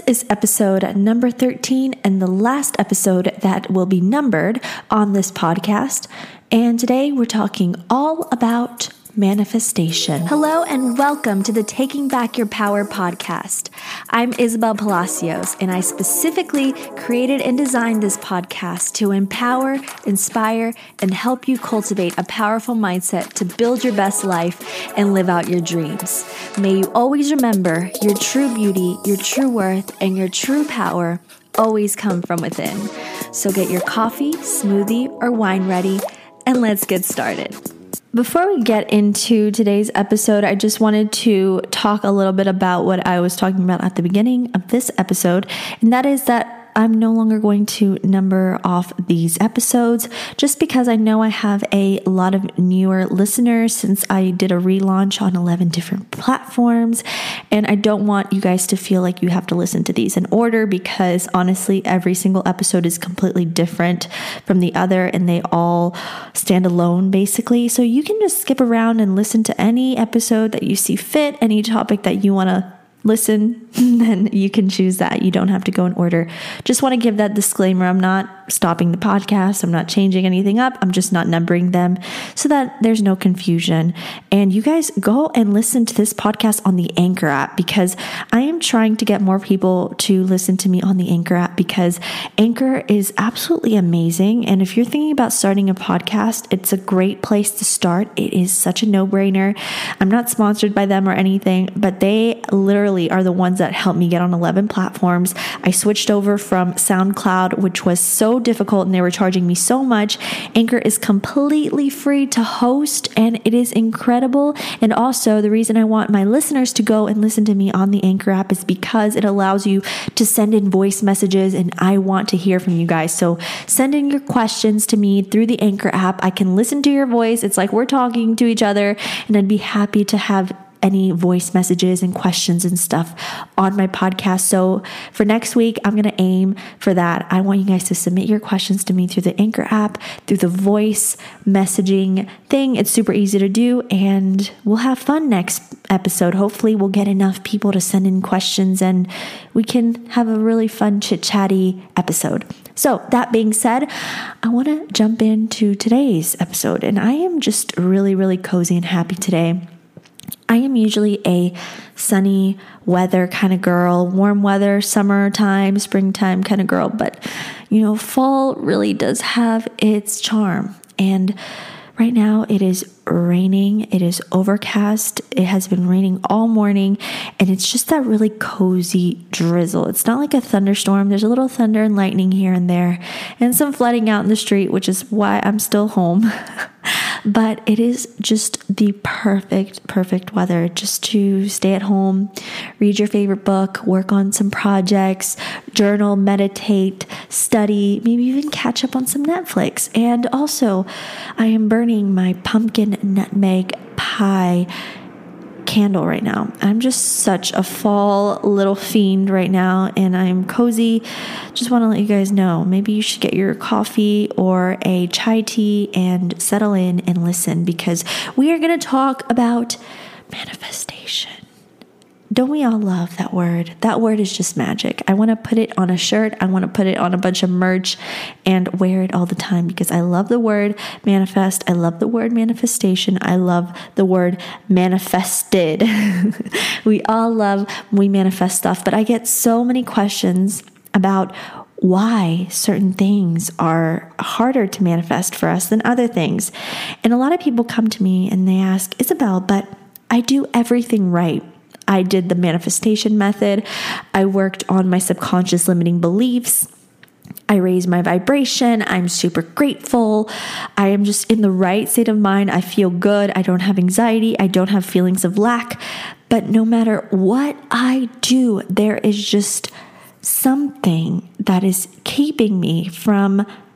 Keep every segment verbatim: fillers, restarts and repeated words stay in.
is episode number thirteen and the last episode that will be numbered on this podcast. And today we're talking all about manifestation. Hello and welcome to the Taking Back Your Power podcast. I'm Isabel Palacios, and I specifically created and designed this podcast to empower, inspire, and help you cultivate a powerful mindset to build your best life and live out your dreams. May you always remember your true beauty, your true worth, and your true power always come from within. So get your coffee, smoothie, or wine ready, and let's get started. Before we get into today's episode, I just wanted to talk a little bit about what I was talking about at the beginning of this episode, and that is that I'm no longer going to number off these episodes just because I know I have a lot of newer listeners since I did a relaunch on eleven different platforms, and I don't want you guys to feel like you have to listen to these in order because honestly, every single episode is completely different from the other and they all stand alone basically. So you can just skip around and listen to any episode that you see fit, any topic that you want to listen, then you can choose that. You don't have to go in order. Just want to give that disclaimer. I'm not stopping the podcast. I'm not changing anything up. I'm just not numbering them so that there's no confusion. And you guys go and listen to this podcast on the Anchor app because I am trying to get more people to listen to me on the Anchor app because Anchor is absolutely amazing. And if you're thinking about starting a podcast, it's a great place to start. It is such a no-brainer. I'm not sponsored by them or anything, but they literally are the ones that helped me get on eleven platforms. I switched over from SoundCloud, which was so difficult and they were charging me so much. Anchor is completely free to host and it is incredible. And also the reason I want my listeners to go and listen to me on the Anchor app is because it allows you to send in voice messages and I want to hear from you guys. So send in your questions to me through the Anchor app. I can listen to your voice. It's like we're talking to each other and I'd be happy to have any voice messages and questions and stuff on my podcast. So for next week, I'm going to aim for that. I want you guys to submit your questions to me through the Anchor app, through the voice messaging thing. It's super easy to do and we'll have fun next episode. Hopefully we'll get enough people to send in questions and we can have a really fun chit-chatty episode. So that being said, I want to jump into today's episode and I am just really, really cozy and happy today. I am usually a sunny weather kind of girl, warm weather, summertime, springtime kind of girl. But, you know, fall really does have its charm. And right now it is raining. It is overcast. It has been raining all morning. And it's just that really cozy drizzle. It's not like a thunderstorm. There's a little thunder and lightning here and there and some flooding out in the street, which is why I'm still home. But it is just the perfect, perfect weather just to stay at home, read your favorite book, work on some projects, journal, meditate, study, maybe even catch up on some Netflix. And also, I am burning my pumpkin nutmeg pie candle right now. I'm just such a fall little fiend right now and I'm cozy. Just want to let you guys know, maybe you should get your coffee or a chai tea and settle in and listen because we are going to talk about manifestation. Don't we all love that word? That word is just magic. I want to put it on a shirt. I want to put it on a bunch of merch and wear it all the time because I love the word manifest. I love the word manifestation. I love the word manifested. We all love when we manifest stuff, but I get so many questions about why certain things are harder to manifest for us than other things. And a lot of people come to me and they ask, Isabel, but I do everything right. I did the manifestation method. I worked on my subconscious limiting beliefs. I raised my vibration. I'm super grateful. I am just in the right state of mind. I feel good. I don't have anxiety. I don't have feelings of lack. But no matter what I do, there is just something that is keeping me from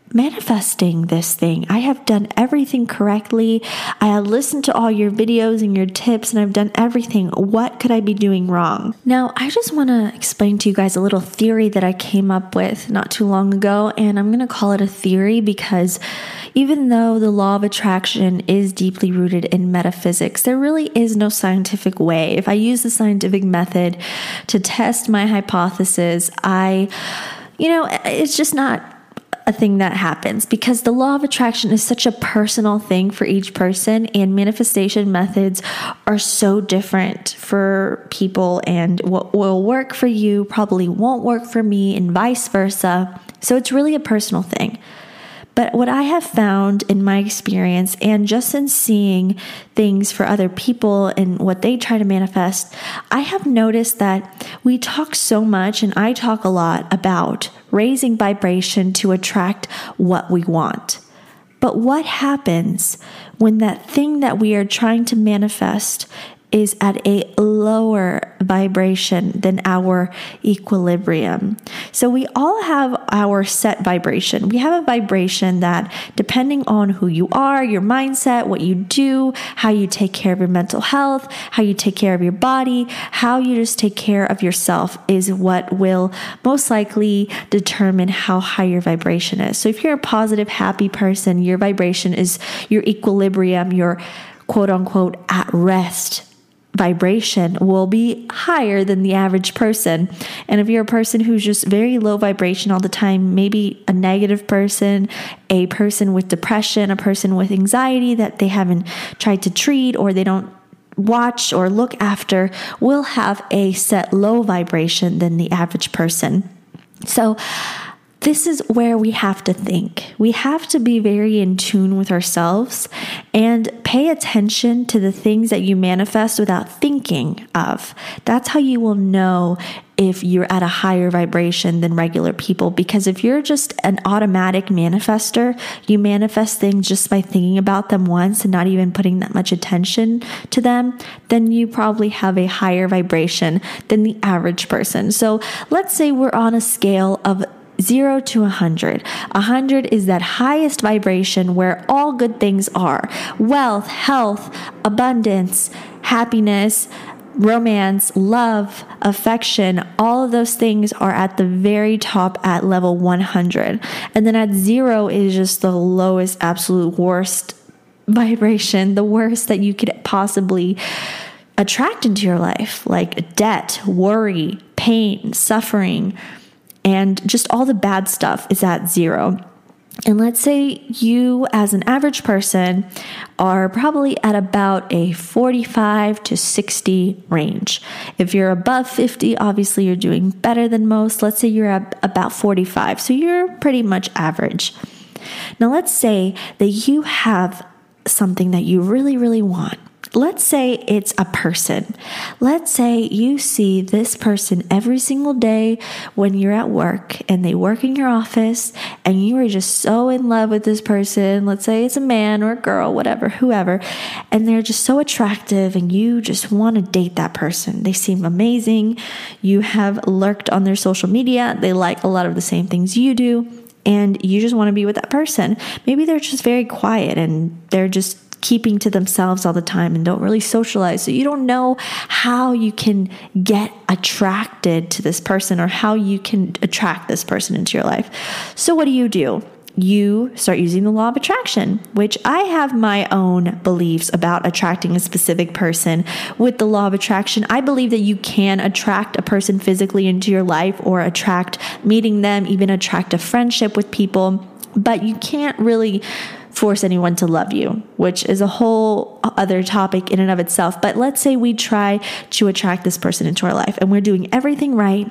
manifesting this thing. I have done everything correctly. I have listened to all your videos and your tips, and I've done everything. What could I be doing wrong? Now, I just want to explain to you guys a little theory that I came up with not too long ago, and I'm going to call it a theory because even though the law of attraction is deeply rooted in metaphysics, there really is no scientific way. If I use the scientific method to test my hypothesis, I, you know, it's just not a thing that happens because the law of attraction is such a personal thing for each person, and manifestation methods are so different for people, and what will work for you probably won't work for me and vice versa. So it's really a personal thing. But what I have found in my experience and just in seeing things for other people and what they try to manifest, I have noticed that we talk so much, and I talk a lot about raising vibration to attract what we want. But what happens when that thing that we are trying to manifest is at a lower vibration than our equilibrium? So we all have our set vibration. We have a vibration that, depending on who you are, your mindset, what you do, how you take care of your mental health, how you take care of your body, how you just take care of yourself, is what will most likely determine how high your vibration is. So if you're a positive, happy person, your vibration is your equilibrium, your quote unquote at rest vibration will be higher than the average person. And if you're a person who's just very low vibration all the time, maybe a negative person, a person with depression, a person with anxiety that they haven't tried to treat or they don't watch or look after, will have a set low vibration than the average person. So this is where we have to think. We have to be very in tune with ourselves and pay attention to the things that you manifest without thinking of. That's how you will know if you're at a higher vibration than regular people. Because if you're just an automatic manifester, you manifest things just by thinking about them once and not even putting that much attention to them, then you probably have a higher vibration than the average person. So let's say we're on a scale of Zero to a hundred. A hundred is that highest vibration where all good things are: wealth, health, abundance, happiness, romance, love, affection. All of those things are at the very top at level one hundred. And then at zero is just the lowest, absolute worst vibration, the worst that you could possibly attract into your life, like debt, worry, pain, suffering, and just all the bad stuff is at zero. And let's say you, as an average person, are probably at about a forty-five to sixty range. If you're above fifty, obviously you're doing better than most. Let's say you're at about forty-five, so you're pretty much average. Now let's say that you have something that you really, really want. Let's say it's a person. Let's say you see this person every single day when you're at work and they work in your office and you are just so in love with this person. Let's say it's a man or a girl, whatever, whoever, and they're just so attractive and you just want to date that person. They seem amazing. You have lurked on their social media. They like a lot of the same things you do, and you just want to be with that person. Maybe they're just very quiet and they're just keeping to themselves all the time and don't really socialize. So you don't know how you can get attracted to this person or how you can attract this person into your life. So what do you do? You start using the law of attraction, which I have my own beliefs about attracting a specific person. With the law of attraction, I believe that you can attract a person physically into your life or attract meeting them, even attract a friendship with people, but you can't really force anyone to love you, which is a whole other topic in and of itself. But let's say we try to attract this person into our life and we're doing everything right.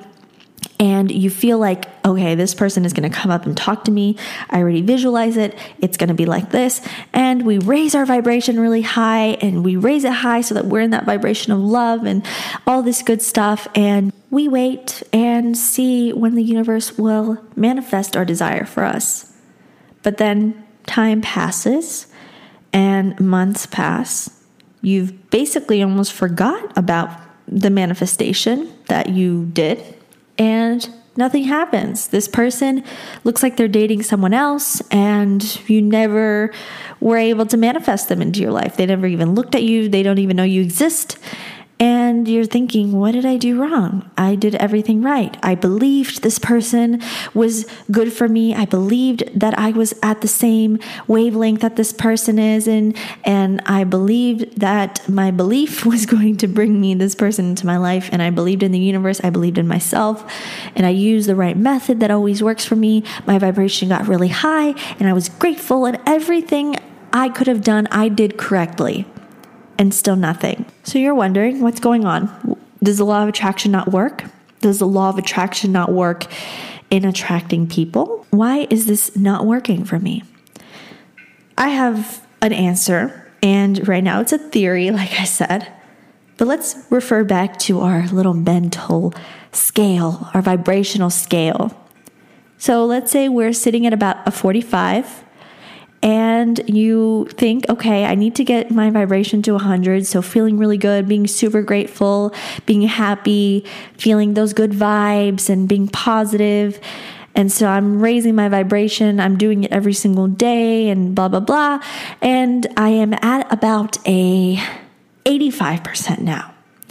And you feel like, okay, this person is going to come up and talk to me. I already visualize it. It's going to be like this. And we raise our vibration really high and we raise it high so that we're in that vibration of love and all this good stuff. And we wait and see when the universe will manifest our desire for us. But then time passes and months pass. You've basically almost forgot about the manifestation that you did. And nothing happens. This person looks like they're dating someone else, and you never were able to manifest them into your life. They never even looked at you. They don't even know you exist. And you're thinking, what did I do wrong? I did everything right. I believed this person was good for me. I believed that I was at the same wavelength that this person is in. And I believed that my belief was going to bring me this person into my life. And I believed in the universe. I believed in myself. And I used the right method that always works for me. My vibration got really high, and I was grateful. And everything I could have done, I did correctly. And still nothing. So you're wondering what's going on. Does the law of attraction not work? Does the law of attraction not work in attracting people? Why is this not working for me? I have an answer, and right now it's a theory, like I said. But let's refer back to our little mental scale, our vibrational scale. So let's say we're sitting at about a forty-five. And you think, okay, I need to get my vibration to one hundred. So feeling really good, being super grateful, being happy, feeling those good vibes and being positive. And so I'm raising my vibration. I'm doing it every single day and blah, blah, blah. And I am at about a eighty-five percent now.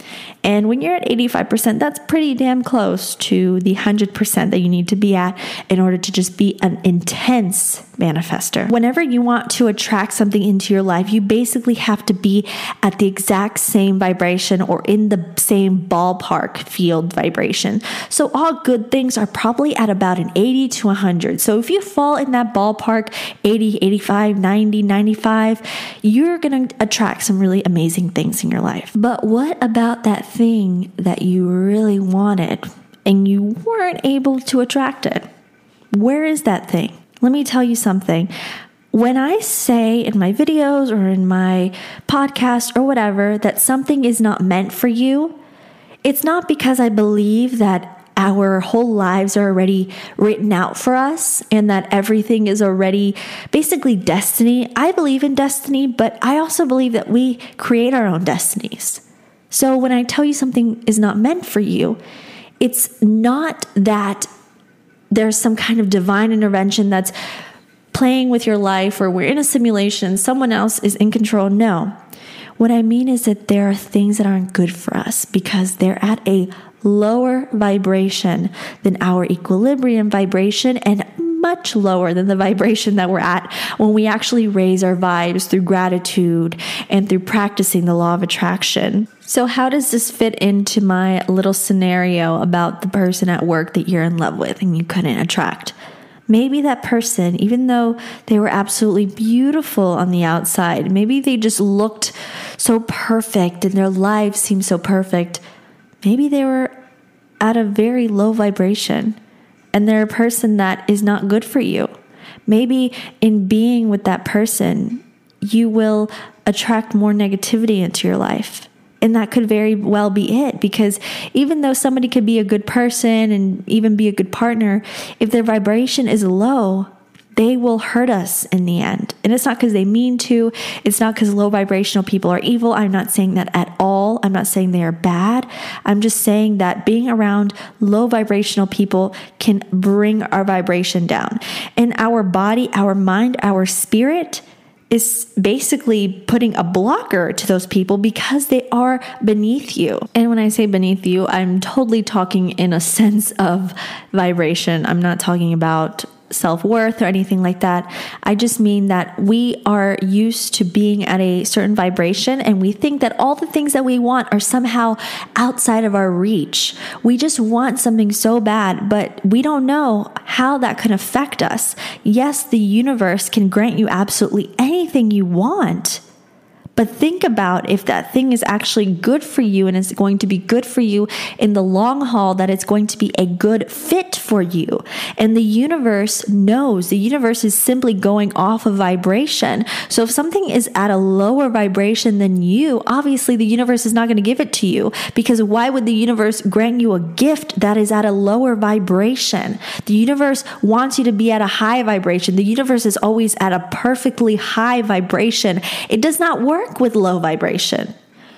And when you're at eighty-five percent, that's pretty damn close to the one hundred percent that you need to be at in order to just be an intense manifester. Whenever you want to attract something into your life, you basically have to be at the exact same vibration or in the same ballpark field vibration. So all good things are probably at about an eighty to one hundred. So if you fall in that ballpark, eighty, eighty-five, ninety, ninety-five, you're going to attract some really amazing things in your life. But what about that thing that you really wanted and you weren't able to attract it? Where is that thing? Let me tell you something. When I say in my videos or in my podcast or whatever that something is not meant for you, it's not because I believe that our whole lives are already written out for us and that everything is already basically destiny. I believe in destiny, but I also believe that we create our own destinies. So when I tell you something is not meant for you, it's not that there's some kind of divine intervention that's playing with your life or we're in a simulation, someone else is in control. No. What I mean is that there are things that aren't good for us because they're at a lower vibration than our equilibrium vibration and much lower than the vibration that we're at when we actually raise our vibes through gratitude and through practicing the law of attraction. So how does this fit into my little scenario about the person at work that you're in love with and you couldn't attract? Maybe that person, even though they were absolutely beautiful on the outside, maybe they just looked so perfect and their lives seemed so perfect, maybe they were at a very low vibration. And they're a person that is not good for you. Maybe in being with that person, you will attract more negativity into your life. And that could very well be it. Because even though somebody could be a good person and even be a good partner, if their vibration is low, they will hurt us in the end. And it's not because they mean to. It's not because low vibrational people are evil. I'm not saying that at all. I'm not saying they are bad. I'm just saying that being around low vibrational people can bring our vibration down. And our body, our mind, our spirit is basically putting a blocker to those people because they are beneath you. And when I say beneath you, I'm totally talking in a sense of vibration. I'm not talking about self-worth or anything like that. I just mean that we are used to being at a certain vibration and we think that all the things that we want are somehow outside of our reach. We just want something so bad, but we don't know how that can affect us. Yes, the universe can grant you absolutely anything you want. But think about if that thing is actually good for you and it's going to be good for you in the long haul, that it's going to be a good fit for you. And the universe knows. The universe is simply going off of vibration. So if something is at a lower vibration than you, obviously the universe is not going to give it to you, because why would the universe grant you a gift that is at a lower vibration? The universe wants you to be at a high vibration. The universe is always at a perfectly high vibration. It does not work with low vibration.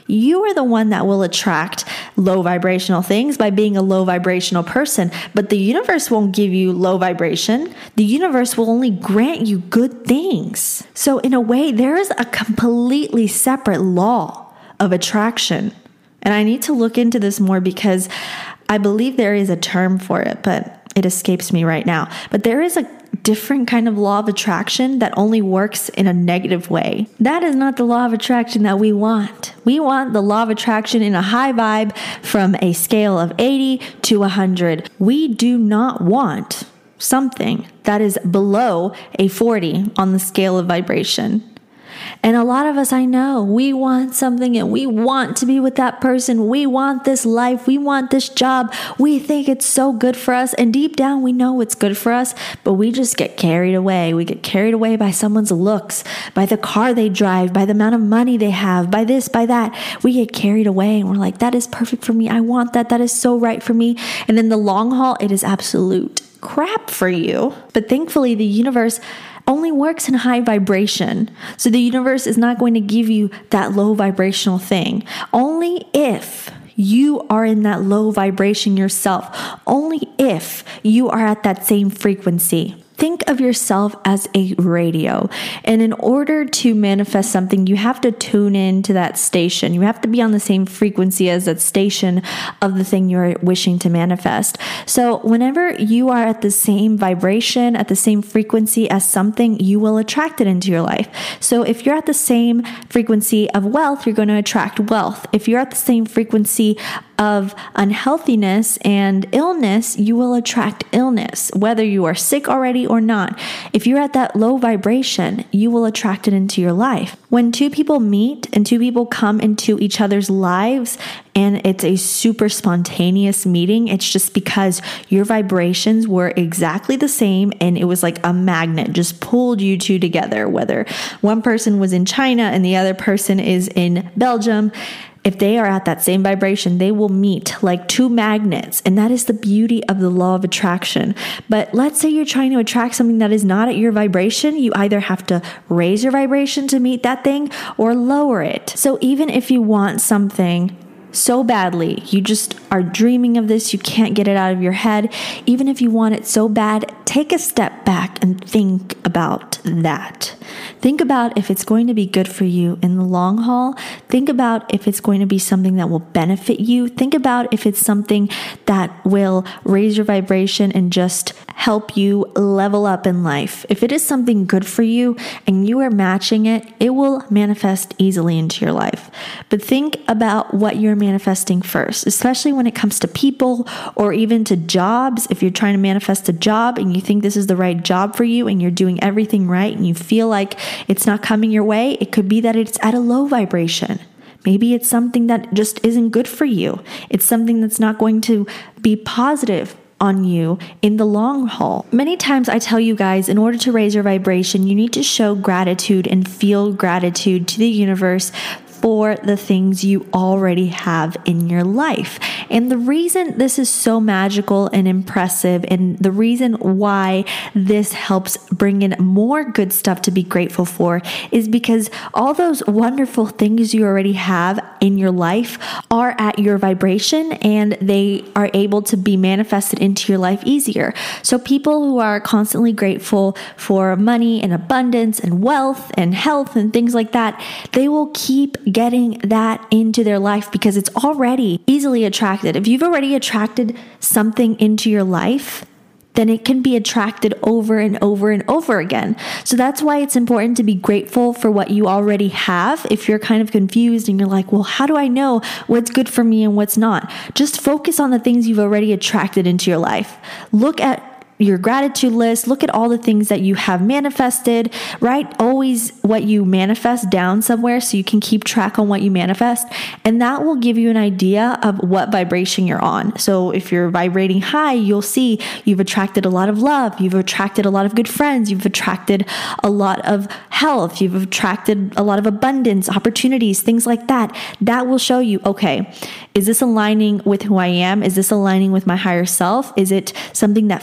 You are the one that will attract low vibrational things by being a low vibrational person, but the universe won't give you low vibration. The universe will only grant you good things. So in a way, there is a completely separate law of attraction. And I need to look into this more because I believe there is a term for it, but it escapes me right now. But there is a different kind of law of attraction that only works in a negative way. That is not the law of attraction that we want. We want the law of attraction in a high vibe from a scale of eighty to one hundred. We do not want something that is below a forty on the scale of vibration. And a lot of us, I know, we want something and we want to be with that person. We want this life. We want this job. We think it's so good for us. And deep down, we know it's good for us, but we just get carried away. We get carried away by someone's looks, by the car they drive, by the amount of money they have, by this, by that. We get carried away and we're like, that is perfect for me. I want that. That is so right for me. And in the long haul, it is absolute crap for you. But thankfully, the universe only works in high vibration. So the universe is not going to give you that low vibrational thing. Only if you are in that low vibration yourself. Only if you are at that same frequency. Think of yourself as a radio. And in order to manifest something, you have to tune in to that station. You have to be on the same frequency as that station of the thing you're wishing to manifest. So whenever you are at the same vibration, at the same frequency as something, you will attract it into your life. So if you're at the same frequency of wealth, you're going to attract wealth. If you're at the same frequency of unhealthiness and illness, you will attract illness, whether you are sick already or not. If you're at that low vibration, you will attract it into your life. When two people meet and two people come into each other's lives and it's a super spontaneous meeting, it's just because your vibrations were exactly the same and it was like a magnet just pulled you two together, whether one person was in China and the other person is in Belgium. If they are at that same vibration, they will meet like two magnets. And that is the beauty of the law of attraction. But let's say you're trying to attract something that is not at your vibration. You either have to raise your vibration to meet that thing or lower it. So even if you want something so badly, you just are dreaming of this, you can't get it out of your head. Even if you want it so bad, take a step back and think about that. Think about if it's going to be good for you in the long haul. Think about if it's going to be something that will benefit you. Think about if it's something that will raise your vibration and just help you level up in life. If it is something good for you and you are matching it, it will manifest easily into your life. But think about what you're manifesting first, especially when it comes to people or even to jobs. If you're trying to manifest a job and you think this is the right job for you and you're doing everything right and you feel like it's not coming your way, it could be that it's at a low vibration. Maybe it's something that just isn't good for you. It's something that's not going to be positive on you in the long haul. Many times I tell you guys, in order to raise your vibration, you need to show gratitude and feel gratitude to the universe for the things you already have in your life. And the reason this is so magical and impressive, and the reason why this helps bring in more good stuff to be grateful for, is because all those wonderful things you already have in your life are at your vibration and they are able to be manifested into your life easier. So people who are constantly grateful for money and abundance and wealth and health and things like that, they will keep getting that into their life because it's already easily attracted. If you've already attracted something into your life, then it can be attracted over and over and over again. So that's why it's important to be grateful for what you already have. If you're kind of confused and you're like, well, how do I know what's good for me and what's not? Just focus on the things you've already attracted into your life. Look at your gratitude list. Look at all the things that you have manifested. Write always what you manifest down somewhere so you can keep track on what you manifest. And that will give you an idea of what vibration you're on. So if you're vibrating high, you'll see you've attracted a lot of love. You've attracted a lot of good friends. You've attracted a lot of health. You've attracted a lot of abundance, opportunities, things like that. That will show you, okay, is this aligning with who I am? Is this aligning with my higher self? Is it something that fits into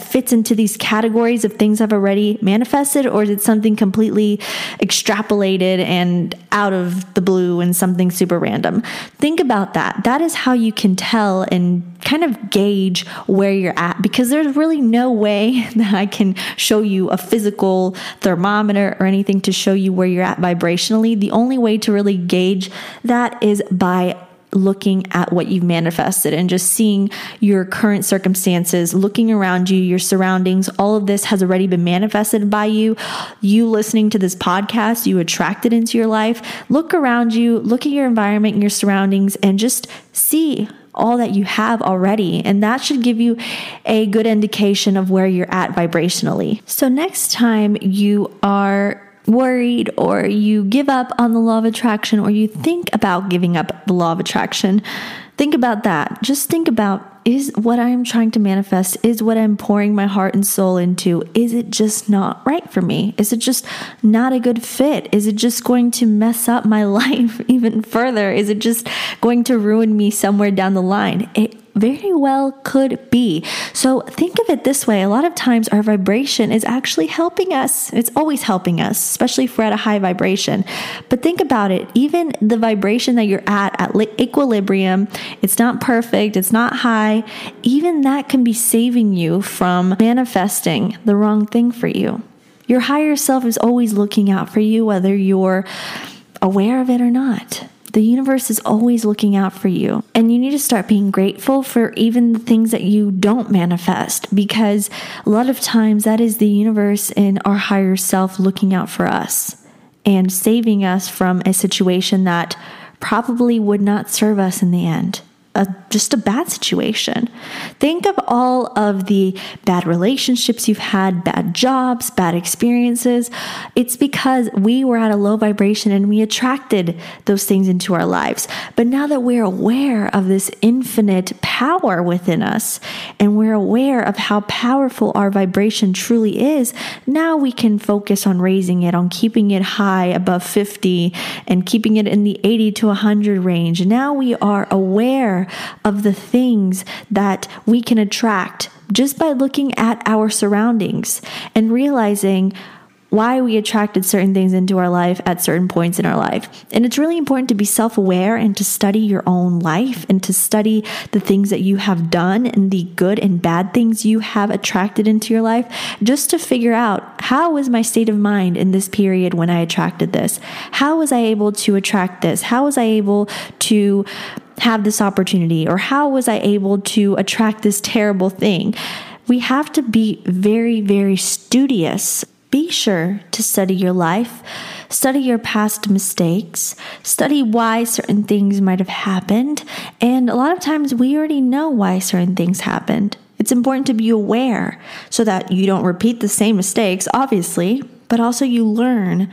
into these categories of things I've already manifested, or is it something completely extrapolated and out of the blue and something super random? Think about that. That is how you can tell and kind of gauge where you're at, because there's really no way that I can show you a physical thermometer or anything to show you where you're at vibrationally. The only way to really gauge that is by looking at what you've manifested and just seeing your current circumstances, looking around you, your surroundings. All of this has already been manifested by you. You listening to this podcast, you attract it into your life. Look around you, look at your environment and your surroundings, and just see all that you have already. And that should give you a good indication of where you're at vibrationally. So next time you are worried or you give up on the law of attraction, or you think about giving up the law of attraction, think about that. Just think about, is what I'm trying to manifest, is what I'm pouring my heart and soul into, is it just not right for me? Is it just not a good fit? Is it just going to mess up my life even further? Is it just going to ruin me somewhere down the line? It very well could be. So think of it this way. A lot of times our vibration is actually helping us. It's always helping us, especially if we're at a high vibration. But think about it. Even the vibration that you're at, at equilibrium, it's not perfect. It's not high. Even that can be saving you from manifesting the wrong thing for you. Your higher self is always looking out for you, whether you're aware of it or not. The universe is always looking out for you. And you need to start being grateful for even the things that you don't manifest, because a lot of times that is the universe and our higher self looking out for us and saving us from a situation that probably would not serve us in the end. A, just a bad situation. Think of all of the bad relationships you've had, bad jobs, bad experiences. It's because we were at a low vibration and we attracted those things into our lives. But now that we're aware of this infinite power within us, and we're aware of how powerful our vibration truly is, now we can focus on raising it, on keeping it high above fifty and keeping it in the eighty to one hundred range. Now we are aware of the things that we can attract just by looking at our surroundings and realizing why we attracted certain things into our life at certain points in our life. And it's really important to be self-aware and to study your own life and to study the things that you have done and the good and bad things you have attracted into your life, just to figure out, how was my state of mind in this period when I attracted this? How was I able to attract this? How was I able to have this opportunity? Or how was I able to attract this terrible thing? We have to be very, very studious. Be sure to study your life, study your past mistakes, study why certain things might have happened. And a lot of times we already know why certain things happened. It's important to be aware so that you don't repeat the same mistakes, obviously, but also you learn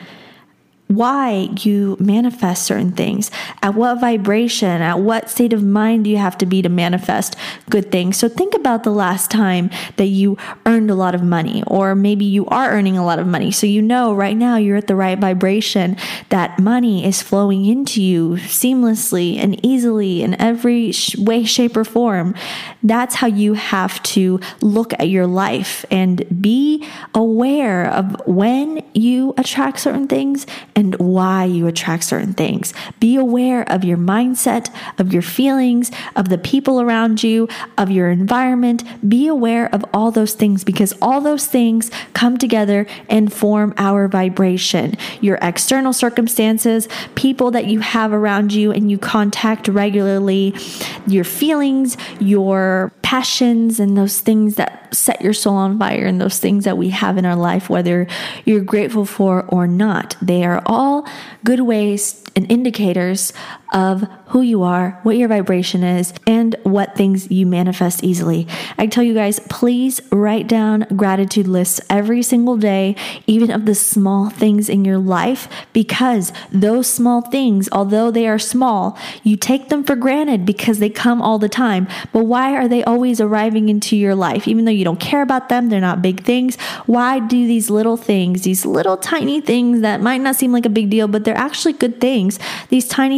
why you manifest certain things, at what vibration, at what state of mind do you have to be to manifest good things. So think about the last time that you earned a lot of money, or maybe you are earning a lot of money. So you know right now you're at the right vibration, that money is flowing into you seamlessly and easily in every way, shape, or form. That's how you have to look at your life and be aware of when you attract certain things and why you attract certain things. Be aware of your mindset, of your feelings, of the people around you, of your environment. Be aware of all those things, because all those things come together and form our vibration. Your external circumstances, people that you have around you and you contact regularly, your feelings, your passions, and those things that set your soul on fire, and those things that we have in our life, whether you're grateful for or not. They are all good ways and indicators of who you are, what your vibration is, and what things you manifest easily. I tell you guys, please write down gratitude lists every single day, even of the small things in your life, because those small things, although they are small, you take them for granted because they come all the time. But why are they always arriving into your life? Even though you don't care about them, they're not big things. Why do these little things, these little tiny things that might not seem like a big deal, but they're actually good things, these tiny things,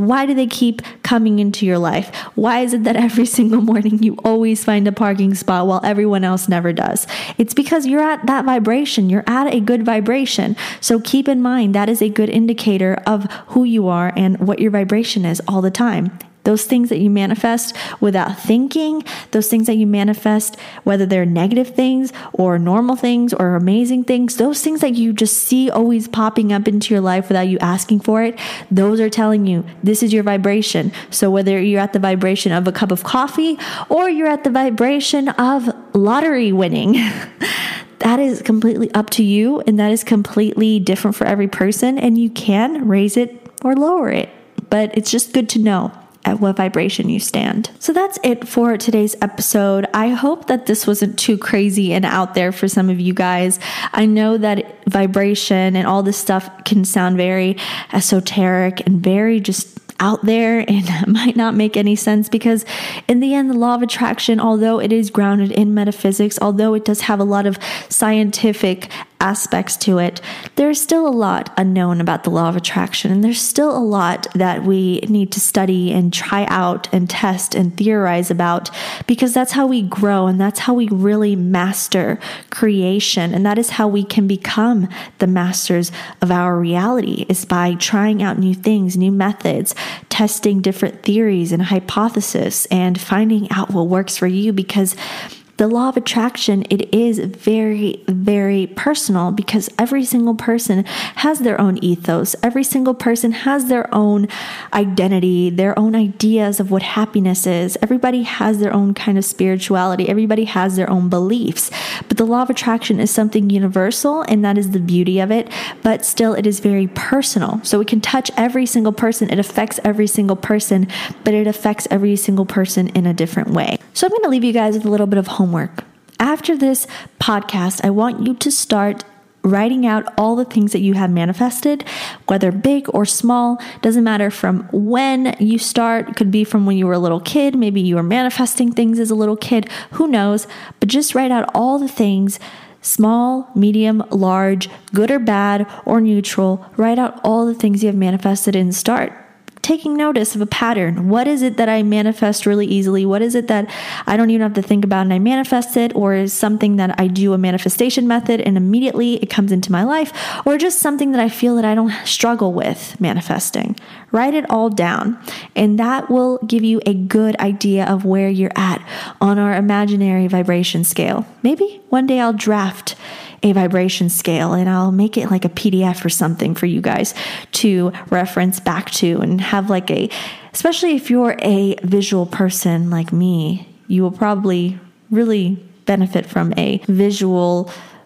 Why do they keep coming into your life? Why is it that every single morning you always find a parking spot while everyone else never does? It's because you're at that vibration. You're at a good vibration. So keep in mind that is a good indicator of who you are and what your vibration is all the time. Those things that you manifest without thinking, those things that you manifest, whether they're negative things or normal things or amazing things, those things that you just see always popping up into your life without you asking for it, those are telling you this is your vibration. So whether you're at the vibration of a cup of coffee or you're at the vibration of lottery winning, that is completely up to you, and that is completely different for every person, and you can raise it or lower it. But it's just good to know at what vibration you stand. So that's it for today's episode. I hope that this wasn't too crazy and out there for some of you guys. I know that vibration and all this stuff can sound very esoteric and very just out there and might not make any sense, because in the end, the law of attraction, although it is grounded in metaphysics, although it does have a lot of scientific aspects to it, there's still a lot unknown about the law of attraction, and there's still a lot that we need to study and try out and test and theorize about, because that's how we grow and that's how we really master creation, and that is how we can become the masters of our reality, is by trying out new things, new methods, testing different theories and hypotheses, and finding out what works for you, because the law of attraction, it is very, very personal, because every single person has their own ethos. Every single person has their own identity, their own ideas of what happiness is. Everybody has their own kind of spirituality. Everybody has their own beliefs. But the law of attraction is something universal, and that is the beauty of it. But still, it is very personal. So it can touch every single person. It affects every single person, but it affects every single person in a different way. So I'm going to leave you guys with a little bit of homework. After this podcast, I want you to start writing out all the things that you have manifested, whether big or small. Doesn't matter from when you start. It could be from when you were a little kid. Maybe you were manifesting things as a little kid. Who knows? But just write out all the things, small, medium, large, good or bad, or neutral. Write out all the things you have manifested and start taking notice of a pattern. What is it that I manifest really easily? What is it that I don't even have to think about and I manifest it? Or is something that I do a manifestation method and immediately it comes into my life? Or just something that I feel that I don't struggle with manifesting? Write it all down, and that will give you a good idea of where you're at on our imaginary vibration scale. Maybe one day I'll draft a vibration scale and I'll make it like a P D F or something for you guys to reference back to, and have like a, especially if you're a visual person like me, you will probably really benefit from a visual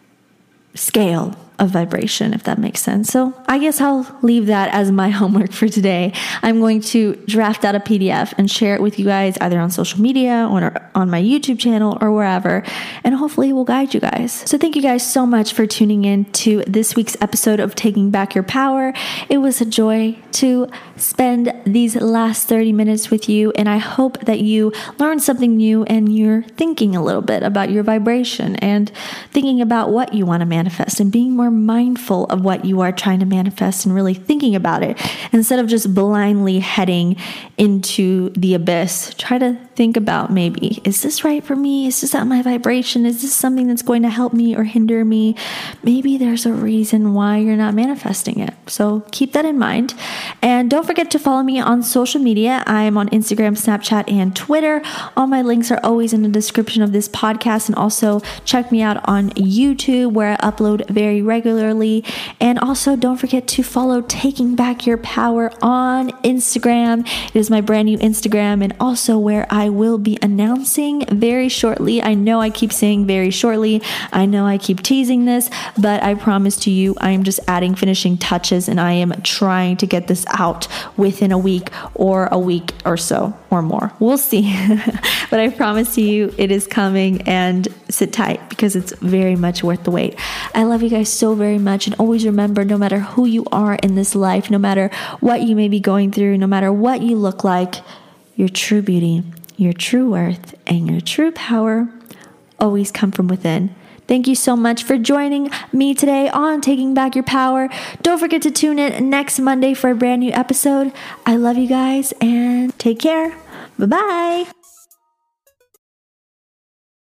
scale of vibration, if that makes sense. So I guess I'll leave that as my homework for today. I'm going to draft out a P D F and share it with you guys either on social media or on my YouTube channel or wherever, and hopefully it will guide you guys. So thank you guys so much for tuning in to this week's episode of Taking Back Your Power. It was a joy to spend these last thirty minutes with you, and I hope that you learned something new and you're thinking a little bit about your vibration and thinking about what you want to manifest and being more mindful of what you are trying to manifest and really thinking about it instead of just blindly heading into the abyss. Try to think about, maybe, is this right for me? Is this at my vibration? Is this something that's going to help me or hinder me? Maybe there's a reason why you're not manifesting it. So keep that in mind. And don't forget to follow me on social media. I'm on Instagram, Snapchat, and Twitter. All my links are always in the description of this podcast. And also check me out on YouTube, where I upload very regularly. And also don't forget to follow Taking Back Your Power on Instagram. It is my brand new Instagram, and also where I will be announcing very shortly. I know I keep saying very shortly. I know I keep teasing this, but I promise to you, I am just adding finishing touches, and I am trying to get this out within a week or a week or so or more. We'll see. But I promise to you it is coming, and sit tight because it's very much worth the wait. I love you guys so very much, and always remember, no matter who you are in this life, no matter what you may be going through, no matter what you look like, your true beauty, your true worth, and your true power always come from within. Thank you so much for joining me today on Taking Back Your Power. Don't forget to tune in next Monday for a brand new episode. I love you guys and take care. Bye-bye.